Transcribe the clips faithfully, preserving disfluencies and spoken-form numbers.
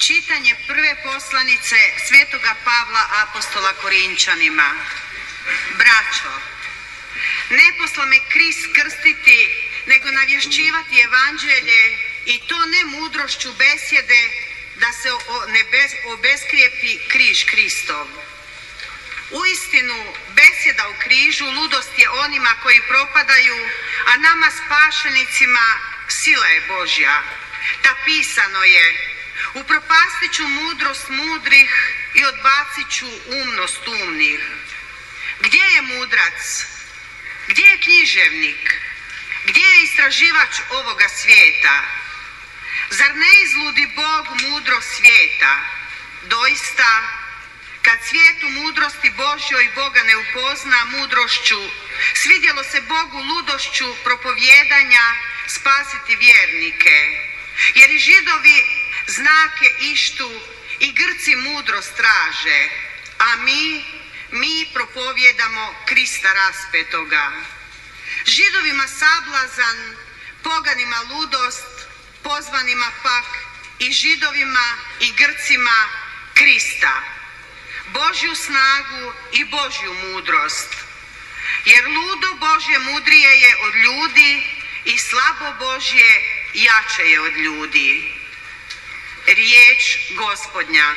Čitanje prve poslanice Svetoga Pavla apostola Korinčanima. Braćo, ne posla me Krist krstiti, nego navješćivati evanđelje, i to ne mudrošću besjede, da se ne obeskrijepi križ Kristov. Uistinu, besjeda u križu ludost je onima koji propadaju, a nama spašenicima sila je Božja. Ta pisano je: upropastit ću mudrost mudrih i odbacit ću umnost umnih. Gdje je mudrac? Gdje je književnik? Gdje je istraživač ovoga svijeta? Zar ne izludi Bog mudrost svijeta? Doista, kad svijet u mudrosti Božjoj Boga ne upozna mudrošću, svidjelo se Bogu ludošću propovijedanja spasiti vjernike. Jer i Židovi znake ištu i Grci mudrost traže, a mi, mi propovjedamo Krista raspetoga. Židovima sablazan, poganima ludost, pozvanima pak i Židovima i Grcima Krista, Božju snagu i Božju mudrost. Jer ludo Božje mudrije je od ljudi i slabo Božje jače je od ljudi. Riječ Gospodnja.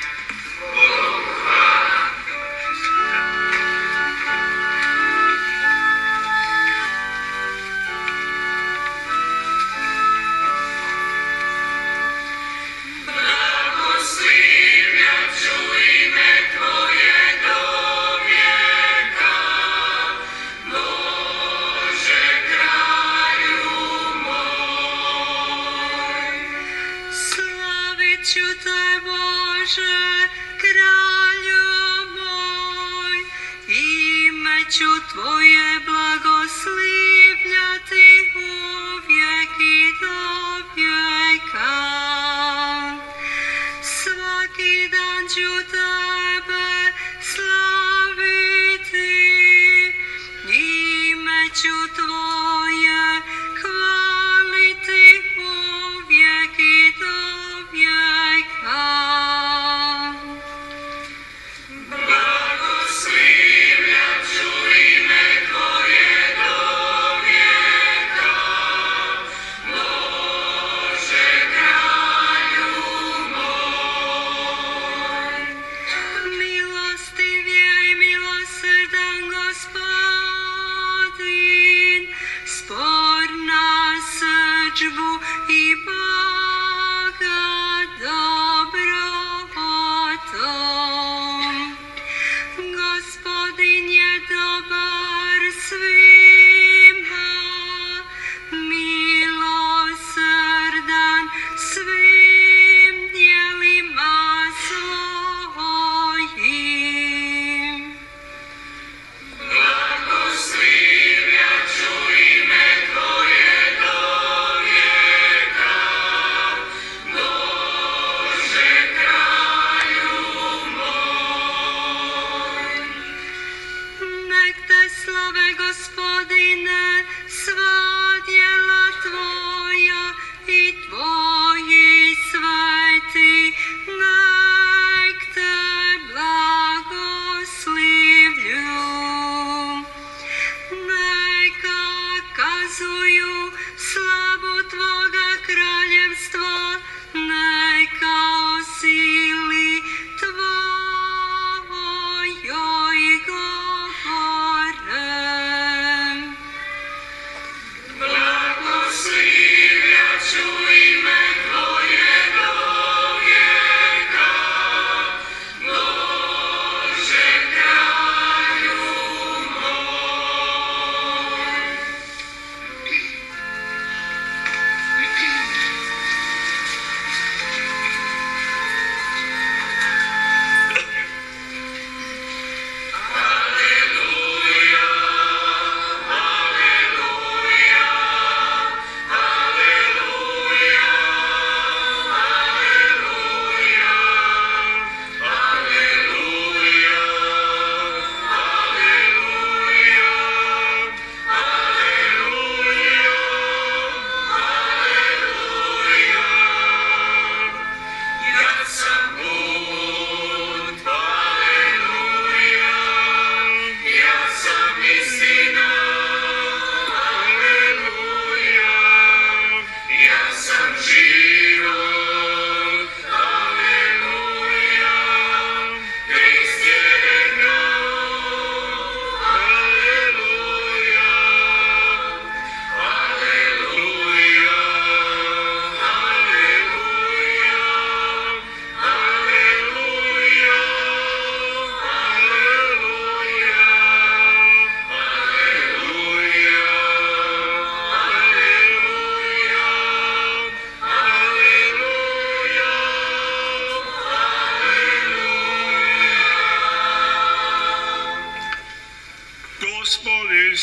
Tvoje blagoslivljati uvijek i do vijeka. Svaki dan ću tebe slaviti, ime ću tvoje hvaliti uvijek i do vijeka.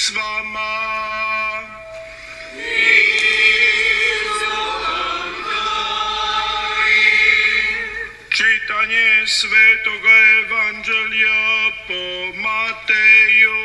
s vama. Čitanje Svetoga Evanđelja po Mateju.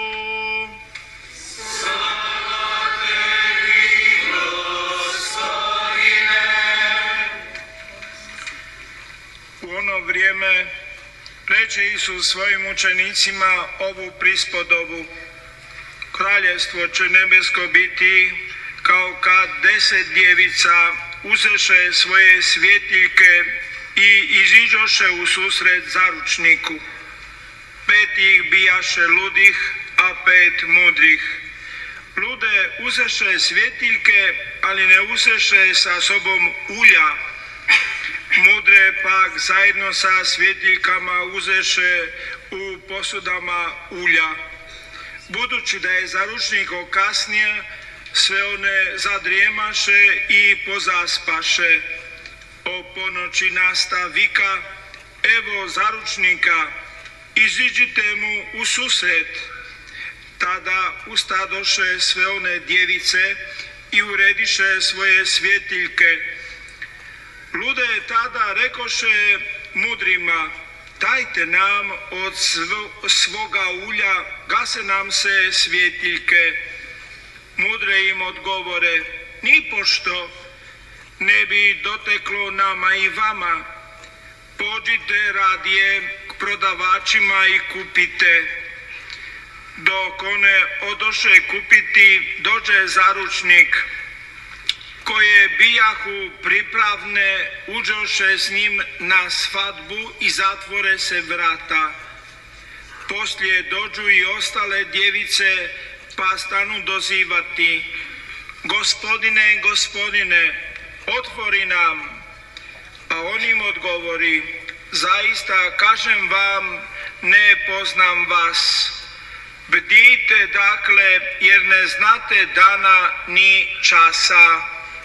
U ono vrijeme reče Isus svojim učenicima ovu prispodobu: Kraljevstvo će nebesko biti kao kad deset djevica uzeše svoje svjetiljke i iziđoše u susret zaručniku. Pet ih bijaše ludih, a pet mudrih. Lude uzeše svjetiljke, ali ne uzeše sa sobom ulja. Mudre pak zajedno sa svjetiljkama uzeše u posudama ulja. Budući da je zaručnik okasnio, sve one zadrijemaše i pozaspaše. O ponoći nasta vika: evo zaručnika, iziđite mu u susret. Tada ustadoše sve one djevice i urediše svoje svjetiljke. Lude tada rekoše mudrima: dajte nam od svoga ulja, gase nam se svjetiljke. Mudre im odgovore: nipošto, ne bi doteklo nama i vama. Pođite radije k prodavačima i kupite. Dok one odoše kupiti, dođe zaručnik. Koje bijahu pripravne, uđoše s njim na svadbu i zatvore se vrata. Poslije dođu i ostale djevice, pa stanu dozivati: Gospodine, Gospodine, otvori nam. A on im odgovori: zaista kažem vam, ne poznam vas. Bdijte dakle, jer ne znate dana ni časa.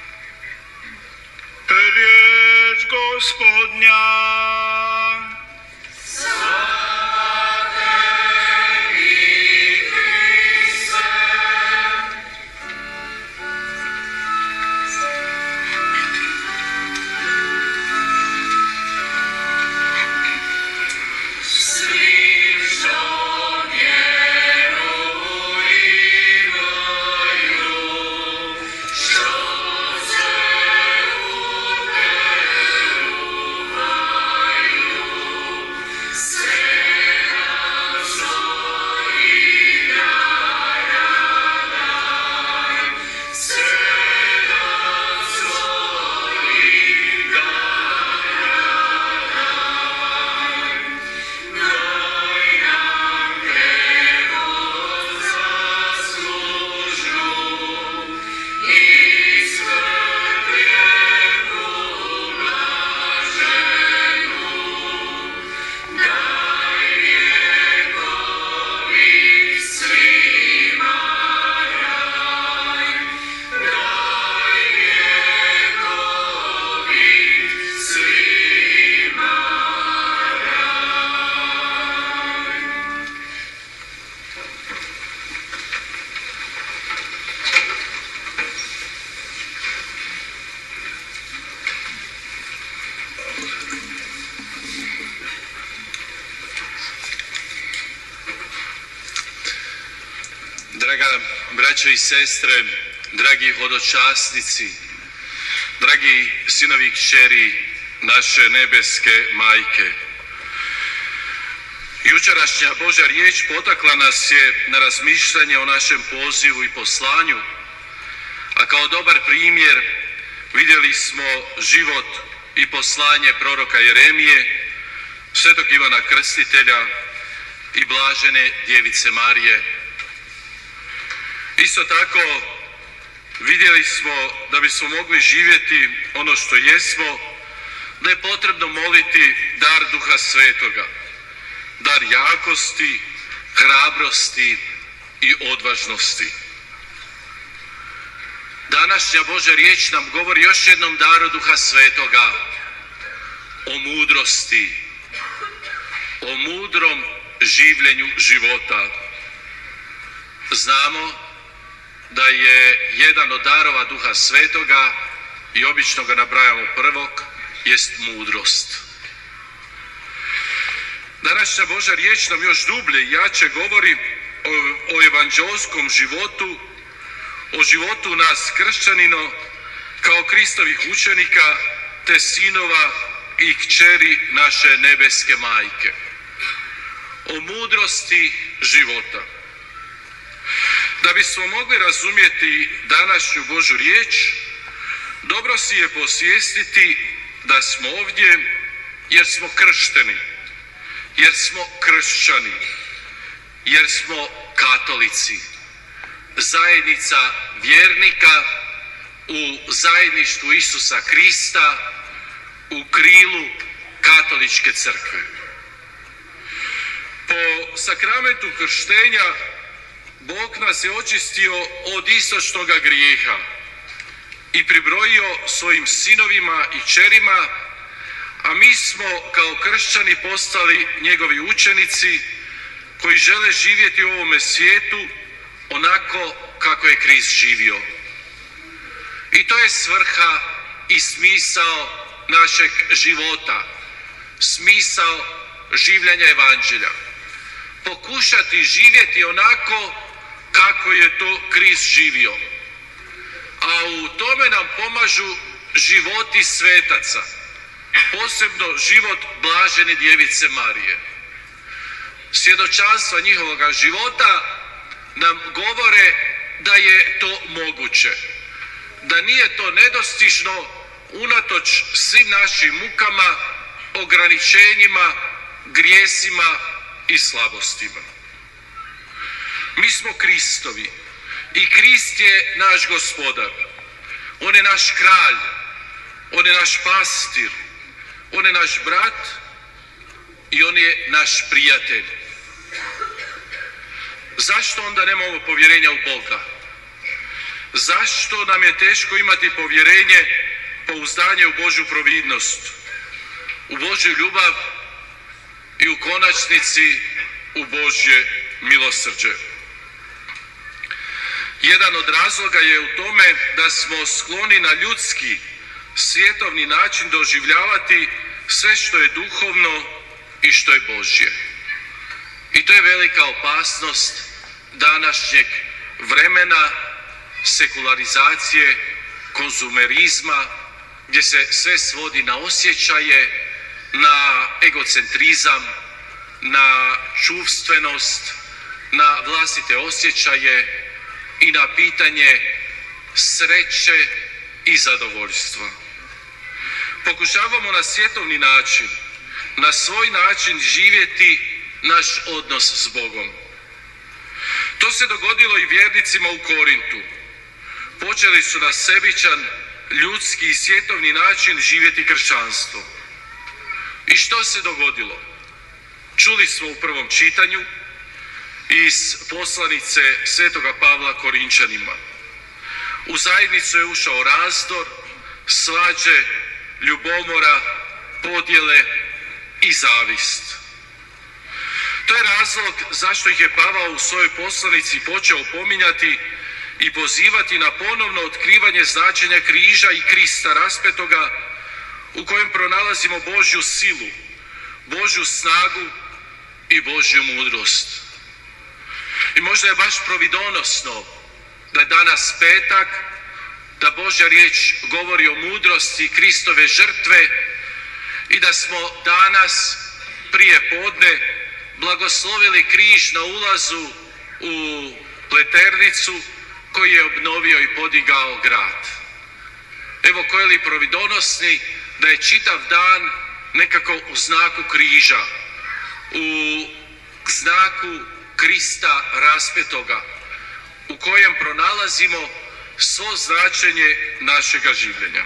Riječ Gospodnja. Draga braćo i sestre, dragi hodočasnici, dragi sinovi i kćeri naše nebeske majke. Jučerašnja Božja riječ potakla nas je na razmišljanje o našem pozivu i poslanju, a kao dobar primjer vidjeli smo život i poslanje proroka Jeremije, svetog Ivana Krstitelja i blažene djevice Marije. Isto tako vidjeli smo da bismo mogli živjeti ono što jesmo, da je potrebno moliti dar Duha Svetoga, dar jakosti, hrabrosti i odvažnosti. Današnja Božja riječ nam govori još jednom daru Duha Svetoga, o mudrosti, o mudrom življenju života. znamo da je jedan od darova Duha Svetoga, i obično ga nabrajamo prvog, jest mudrost. Današnja Božja riječ nam još dublje i jače govori o, o evanđeoskom životu, o životu nas kršćanino kao Kristovih učenika te sinova i kćeri naše nebeske majke. O mudrosti života. Da bismo mogli razumjeti današnju Božju riječ, dobro si je posvijestiti da smo ovdje jer smo kršteni, jer smo kršćani, jer smo katolici, zajednica vjernika u zajedništvu Isusa Krista, u krilu katoličke crkve. Po sakramentu krštenja Bog nas je očistio od istočnoga grijeha i pribrojio svojim sinovima i kćerima, a mi smo kao kršćani postali njegovi učenici koji žele živjeti u ovome svijetu onako kako je Krist živio. I to je svrha i smisao našeg života, smisao življenja evanđelja. Pokušati živjeti onako kako je to Krist živio. A u tome nam pomažu životi svetaca, posebno život blažene djevice Marije. Svjedočanstva njihovoga života nam govore da je to moguće, da nije to nedostižno unatoč svim našim mukama, ograničenjima, grijesima i slabostima. Mi smo Kristovi i Krist je naš gospodar. On je naš kralj, on je naš pastir, on je naš brat i on je naš prijatelj. Zašto onda nemamo povjerenja u Boga? Zašto nam je teško imati povjerenje, pouzdanje u Božju providnost, u Božju ljubav i u konačnici u Božje milosrđe? Jedan od razloga je u tome da smo skloni na ljudski, svjetovni način doživljavati sve što je duhovno i što je Božje. I to je velika opasnost današnjeg vremena, sekularizacije, konzumerizma, gdje se sve svodi na osjećaje, na egocentrizam, na čuvstvenost, na vlastite osjećaje i na pitanje sreće i zadovoljstva. Pokušavamo na svjetovni način, na svoj način živjeti naš odnos s Bogom. To se dogodilo i vjernicima u Korintu. Počeli su na sebičan, ljudski i svjetovni način živjeti kršćanstvo. I što se dogodilo? Čuli smo u prvom čitanju iz poslanice Svetoga Pavla Korinčanima. U zajednicu je ušao razdor, svađe, ljubomora, podjele i zavist. To je razlog zašto ih je Pavao u svojoj poslanici počeo pominjati i pozivati na ponovno otkrivanje značenja križa i Krista raspetoga, u kojem pronalazimo Božju silu, Božju snagu i Božju mudrost. I možda je baš providonosno da je danas petak, da Božja riječ govori o mudrosti Kristove žrtve i da smo danas prije podne blagoslovili križ na ulazu u Pleternicu koji je obnovio i podigao grad. Evo koje li providonosni da je čitav dan nekako u znaku križa, u znaku Krista raspetoga, u kojem pronalazimo svo značenje našega življenja.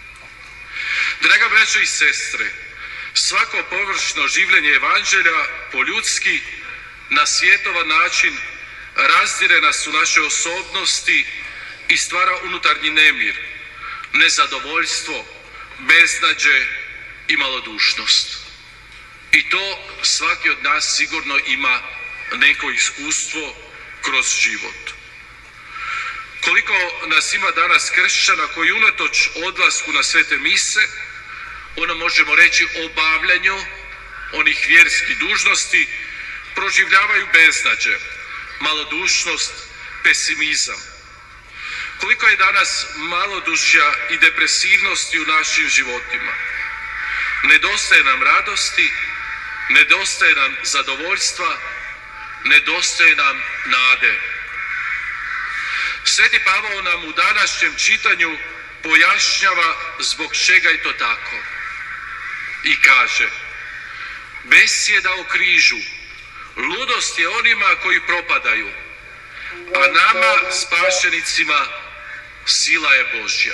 Draga braćo i sestre, svako površno življenje evanđelja po ljudski, na svjetovan način, razdire nas u naše osobnosti i stvara unutarnji nemir, nezadovoljstvo, beznađe i malodušnost. I to svaki od nas sigurno ima neko iskustvo kroz život. Koliko nas ima danas kršćana koji unatoč odlasku na svete mise, ono možemo reći obavljanju onih vjerskih dužnosti, proživljavaju beznađe, malodušnost, pesimizam. Koliko je danas malodušja i depresivnosti u našim životima. Nedostaje nam radosti, nedostaje nam zadovoljstva, nedostaje nam nade. Sveti Pavao nam u današnjem čitanju pojašnjava zbog čega je to tako. I kaže: besjeda o križu, ludost je onima koji propadaju, a nama spašenicima sila je Božja.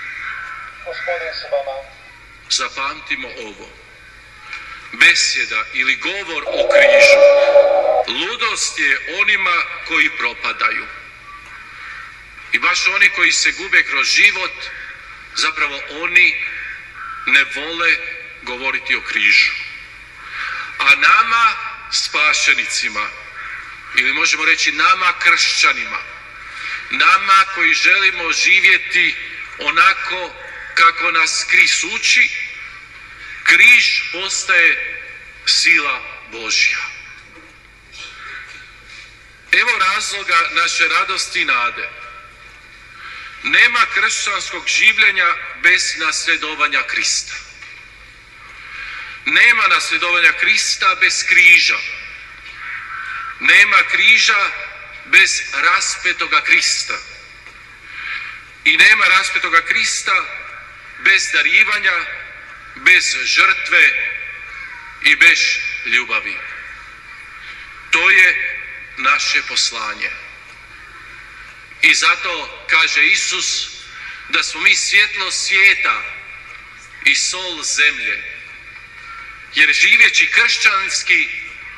Zapamtimo ovo. Besjeda ili govor o križu, ludost je onima koji propadaju. I baš oni koji se gube kroz život, zapravo oni ne vole govoriti o križu. A nama spašenicima, ili možemo reći nama kršćanima, nama koji želimo živjeti onako kako nas Krist uči, križ postaje sila Božja. Evo razloga naše radosti i nade. Nema kršćanskog življenja bez nasljedovanja Krista. Nema nasljedovanja Krista bez križa. Nema križa bez raspetoga Krista. I nema raspetoga Krista bez darivanja, bez žrtve i bez ljubavi. To je naše poslanje. I zato kaže Isus da smo mi svjetlo svijeta i sol zemlje. Jer živjeći kršćanski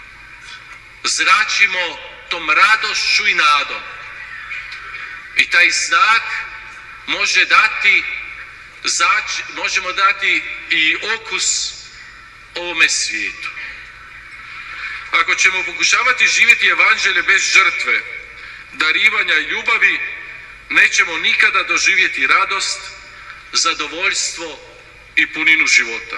zračimo tom radošću i nadom. I taj znak može dati, zač, možemo dati i okus ovome svijetu. Ako ćemo pokušavati živjeti evanđelje bez žrtve, darivanja i ljubavi, nećemo nikada doživjeti radost, zadovoljstvo i puninu života.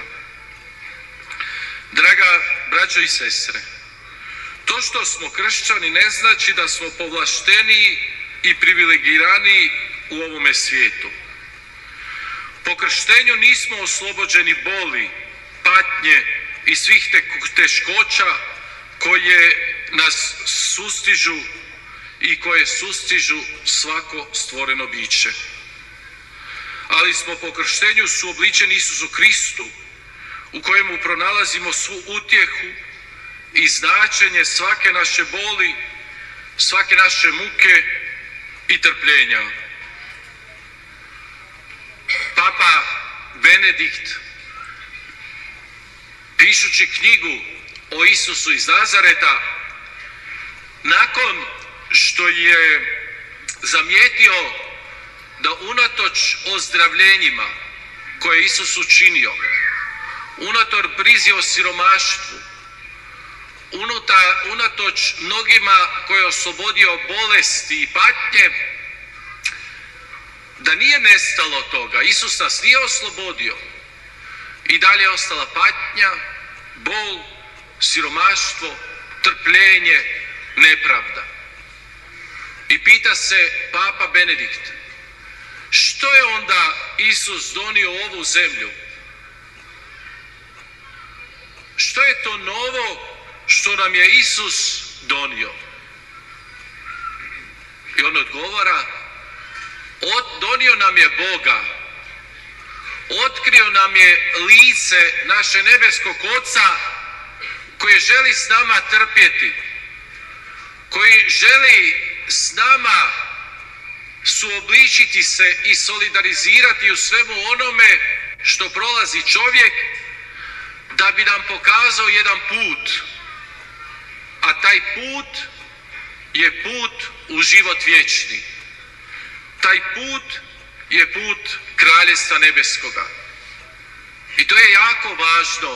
Draga braćo i sestre, to što smo kršćani ne znači da smo povlašteniji i privilegiraniji u ovome svijetu. Po krštenju nismo oslobođeni boli, patnje i svih te teškoća koje nas sustižu i koje sustižu svako stvoreno biće. Ali smo po krštenju suobličeni Isusu Kristu, u kojemu pronalazimo svu utjehu i značenje svake naše boli, svake naše muke i trpljenja. Papa Benedikt, pišući knjigu o Isusu iz Nazareta, nakon što je zamijetio da unatoč ozdravljenjima koje je Isus učinio, unatoč brizi o siromaštvu, unuta, unatoč mnogima koje je oslobodio bolesti i patnje, da nije nestalo toga. Isus nas nije oslobodio. I dalje je ostala patnja, bol, siromaštvo, trpljenje, nepravda. I pita se Papa Benedikt, što je onda Isus donio u ovu zemlju? Što je to novo što nam je Isus donio? I on odgovara, od, donio nam je Boga, otkrio nam je lice naše nebeskog Oca koji želi s nama trpjeti, koji želi s nama suobličiti se i solidarizirati u svemu onome što prolazi čovjek, da bi nam pokazao jedan put. A taj put je put u život vječni. Taj put je put Kraljevstva nebeskoga. I to je jako važno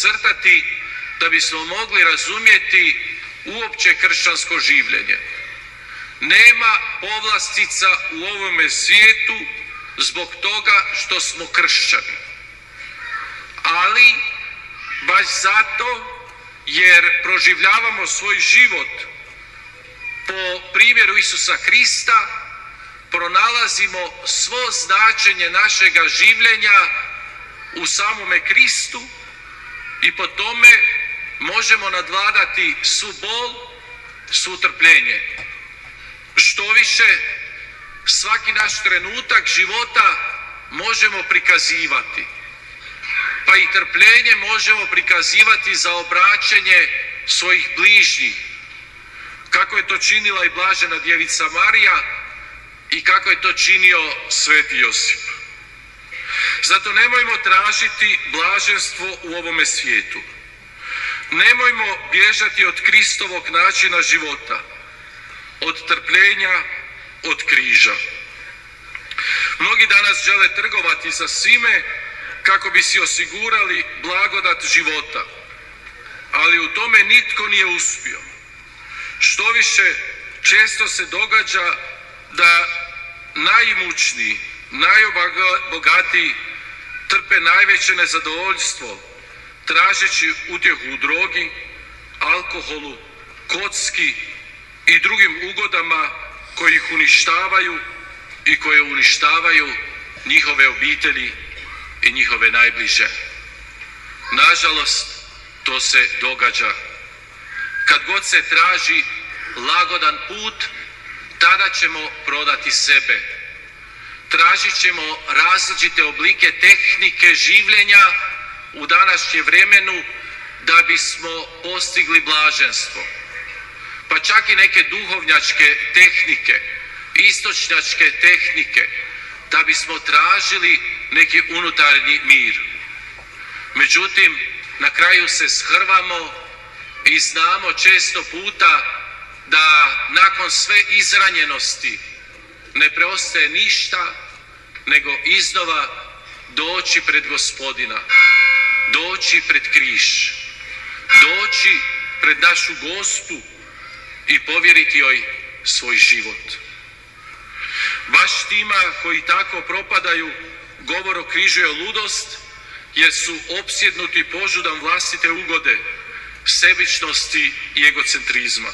podcrtati da bismo mogli razumjeti uopće kršćansko življenje. nema povlastica u ovome svijetu zbog toga što smo kršćani. Ali baš zato jer proživljavamo svoj život po primjeru Isusa Krista, pronalazimo svo značenje našega življenja u samome Kristu i po tome možemo nadvladati svu bol, svu trpljenje. Što više, svaki naš trenutak života možemo prikazivati. Pa i trpljenje možemo prikazivati za obraćanje svojih bližnjih. Kako je to činila i blažena djevica Marija i kako je to činio sveti Josip. Zato nemojmo tražiti blaženstvo u ovome svijetu. Nemojmo bježati od Kristovog načina života, od trpljenja, od križa. Mnogi danas žele trgovati sa svime kako bi si osigurali blagodat života, ali u tome nitko nije uspio. Što više, često se događa da najimućniji, najbogatiji trpe najveće nezadovoljstvo tražeći utjehu u drogi, alkoholu, kocki i drugim ugodama koji ih uništavaju i koje uništavaju njihove obitelji i njihove najbliže. Nažalost, to se događa. Kad god se traži lagodan put, tada ćemo prodati sebe. Tražit ćemo različite oblike tehnike življenja u današnjem vremenu da bismo postigli blaženstvo. Pa čak i neke duhovnjačke tehnike, istočnjačke tehnike, da bismo tražili neki unutarnji mir. Međutim, na kraju se shrvamo i znamo često puta da nakon sve izranjenosti ne preostaje ništa nego iznova doći pred Gospodina, doći pred križ, doći pred našu Gospu i povjeriti joj svoj život. Baš tima koji tako propadaju, govor o križu je ludost, jer su opsjednuti požudom vlastite ugode, sebičnosti i egocentrizma.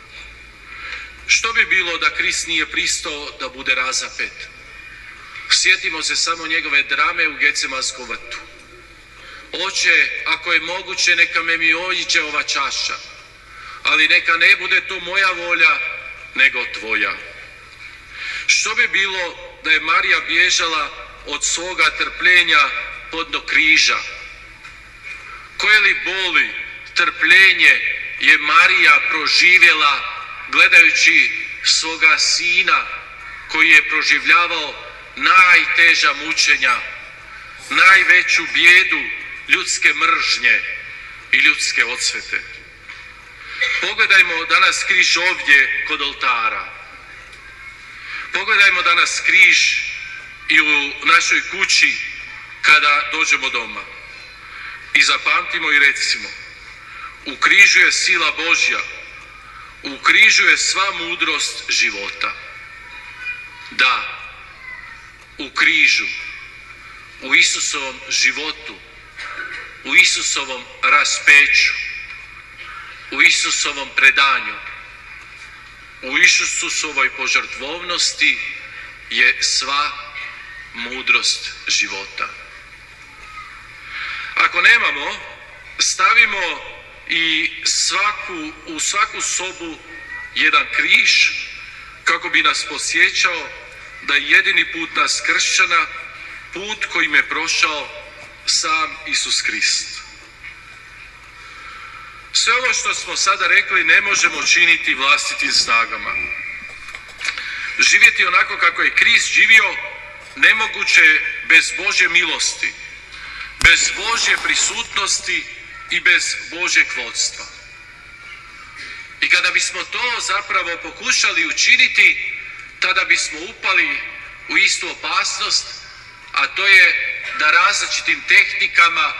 Što bi bilo da Krist nije pristao da bude razapet? Sjetimo se samo njegove drame u Gecemanskom vrtu. Oče, ako je moguće, neka me mi ođe ova čaša, ali neka ne bude to moja volja, nego tvoja. Što bi bilo da je Marija bježala od svoga trpljenja podno križa? Koje li boli, trpljenje je Marija proživjela gledajući svoga sina koji je proživljavao najteža mučenja, najveću bijedu ljudske mržnje i ljudske odsvete. Pogledajmo danas križ ovdje kod oltara. Pogledajmo danas križ i u našoj kući kada dođemo doma. I zapamtimo i recimo, u križu je sila Božja, u križu je sva mudrost života. Da, u križu, u Isusovom životu, u Isusovom raspeću, u Isusovom predanju, u Isusovoj požrtvovnosti je sva mudrost života. Ako nemamo, stavimo i svaku, u svaku sobu jedan križ kako bi nas podsjećao da je jedini put nas kršćana put kojim je prošao sam Isus Krist. Sve ovo što smo sada rekli ne možemo činiti vlastitim snagama. Živjeti onako kako je Krist živio nemoguće je bez Božje milosti, bez Božje prisutnosti i bez Božjeg vodstva. I kada bismo to zapravo pokušali učiniti, tada bismo upali u istu opasnost, a to je da različitim tehnikama,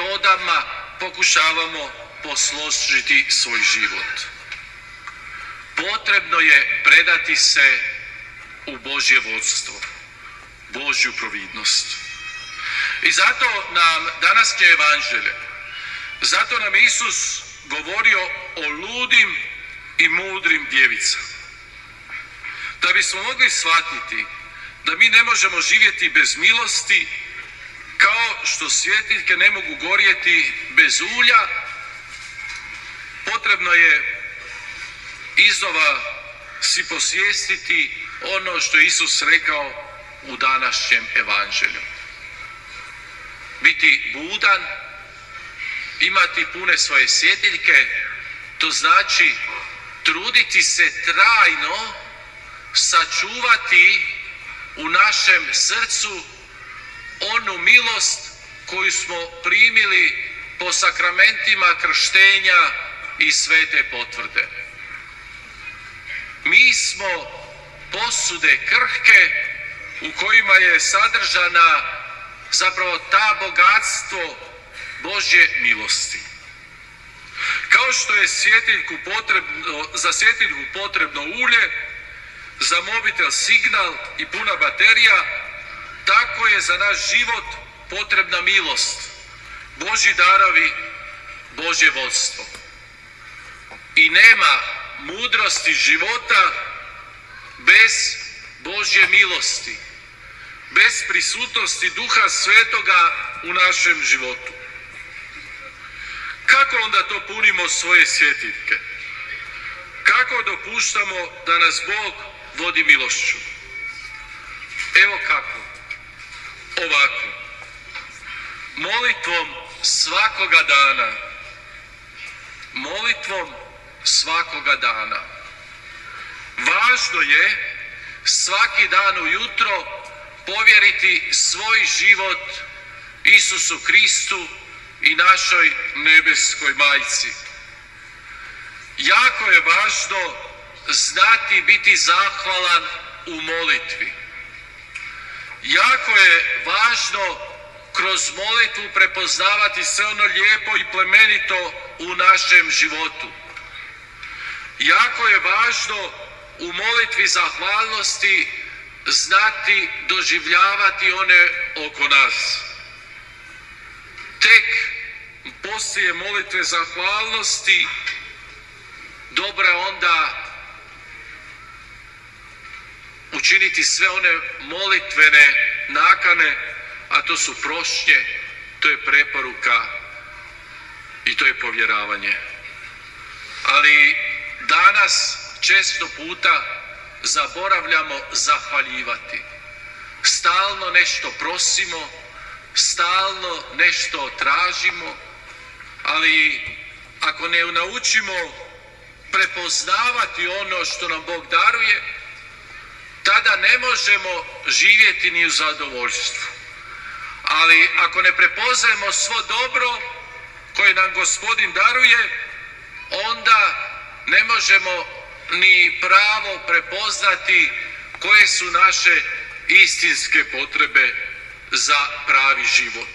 metodama pokušavamo posložiti svoj život. potrebno je predati se u Božje vodstvo, Božju providnost. I zato nam današnje evanđelje, zato nam Isus govorio o ludim i mudrim djevicama. Da bismo mogli shvatiti da mi ne možemo živjeti bez milosti, kao što svjetiljke ne mogu gorjeti bez ulja, potrebno je iznova si posvijestiti ono što je Isus rekao u današnjem evanđelju. Biti budan, imati pune svoje svjetiljke, to znači truditi se trajno sačuvati u našem srcu onu milost koju smo primili po sakramentima krštenja i svete potvrde. Mi smo posude krhke u kojima je sadržana zapravo ta bogatstvo Božje milosti. Kao što je svjetiljku potrebno, za svjetiljku potrebno ulje, za mobitel signal i puna baterija, tako je za naš život potrebna milost, Božji darovi, Božje vodstvo. I nema mudrosti života bez Božje milosti, bez prisutnosti Duha Svetoga u našem životu. Kako onda to punimo svoje svjetiljke? Kako dopuštamo da nas Bog vodi milošću? Evo kako. Ovako. Molitvom svakoga dana. Molitvom svakoga dana. Važno je svaki dan ujutro povjeriti svoj život Isusu Kristu i našoj nebeskoj majci. Jako je važno znati biti zahvalan u molitvi. Jako je važno kroz molitvu prepoznavati sve ono lijepo i plemenito u našem životu. Jako je važno u molitvi zahvalnosti znati doživljavati one oko nas. Tek poslije molitve zahvalnosti dobro je onda učiniti sve one molitvene nakane, a to su prošnje, to je preporuka i to je povjeravanje. Ali danas često puta zaboravljamo zahvaljivati. Stalno nešto prosimo, stalno nešto tražimo, ali ako ne naučimo prepoznavati ono što nam Bog daruje, tada ne možemo živjeti ni u zadovoljstvu. Ali ako ne prepoznajemo svo dobro koje nam Gospodin daruje, onda ne možemo ni pravo prepoznati koje su naše istinske potrebe za pravi život.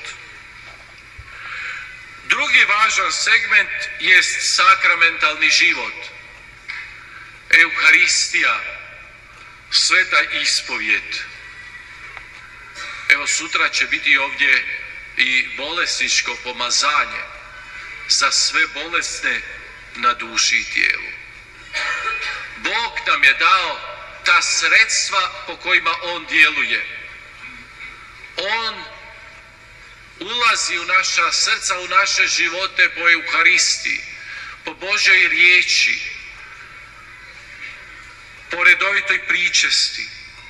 Drugi važan segment jest sakramentalni život. Euharistija, sveta ispovijed. Evo sutra će biti ovdje i bolesničko pomazanje za sve bolesne na duši i tijelu. Bog nam je dao ta sredstva po kojima On djeluje. On ulazi u naša srca, u naše živote po Euharistiji, po Božoj riječi, po redovitoj pričesti,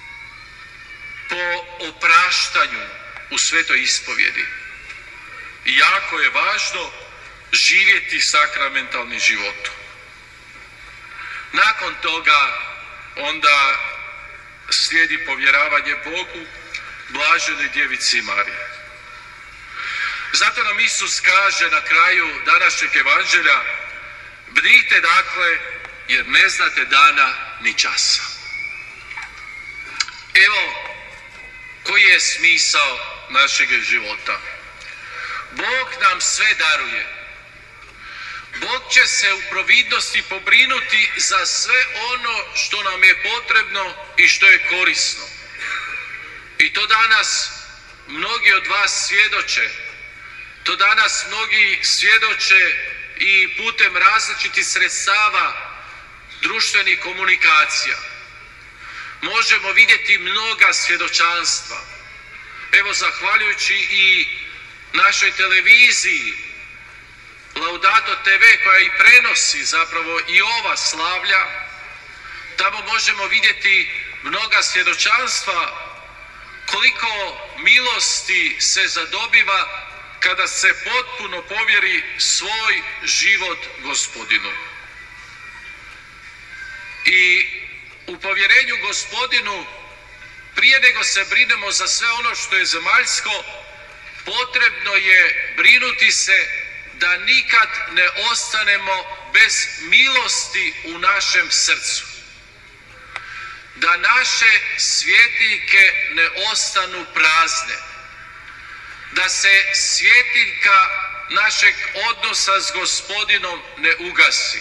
po opraštanju u svetoj ispovjedi. I jako je važno živjeti sakramentalni život. Nakon toga onda slijedi povjeravanje Bogu, blaženoj djevici Mariji. Zato nam Isus kaže na kraju današnjeg evanđelja: bdijte dakle, jer ne znate dana ni časa. Evo koji je smisao našeg života. Bog nam sve daruje. Bog će se u providnosti pobrinuti za sve ono što nam je potrebno i što je korisno. I to danas mnogi od vas svjedoče. To danas mnogi svjedoče i putem različitih sredstava društvenih komunikacija. Možemo vidjeti mnoga svjedočanstva. Evo, zahvaljujući i našoj televiziji Laudato te ve koja i prenosi zapravo i ova slavlja, tamo možemo vidjeti mnoga svjedočanstva koliko milosti se zadobiva kada se potpuno povjeri svoj život Gospodinu. I u povjerenju Gospodinu, prije nego se brinemo za sve ono što je zemaljsko, potrebno je brinuti se da nikad ne ostanemo bez milosti u našem srcu. Da naše svjetiljke ne ostanu prazne. Da se svjetiljka našeg odnosa s Gospodinom ne ugasi.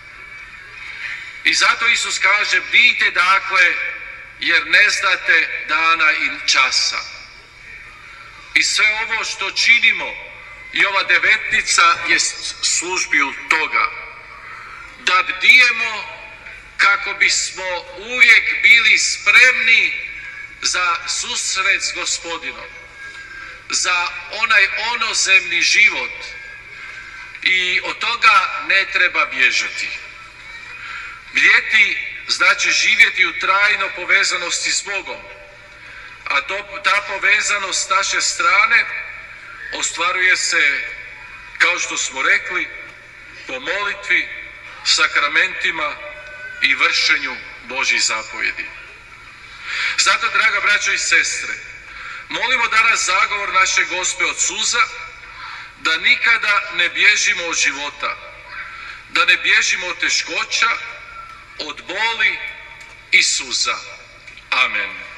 I zato Isus kaže, bdijte dakle, jer ne znate dana i časa. I sve ovo što činimo, i ova devetnica je službil toga. Da bdijemo kako bismo uvijek bili spremni za susret s Gospodinom. Za onaj onozemni život. I od toga ne treba bježati. Bdjeti znači živjeti u trajno povezanosti s Bogom. A to, ta povezanost s naše strane ostvaruje se, kao što smo rekli, po molitvi, sakramentima i vršenju Božjih zapovjedi. Zato, draga braćo i sestre, molimo danas zagovor naše Gospe od suza, da nikada ne bježimo od života, da ne bježimo od teškoća, od boli i suza. Amen.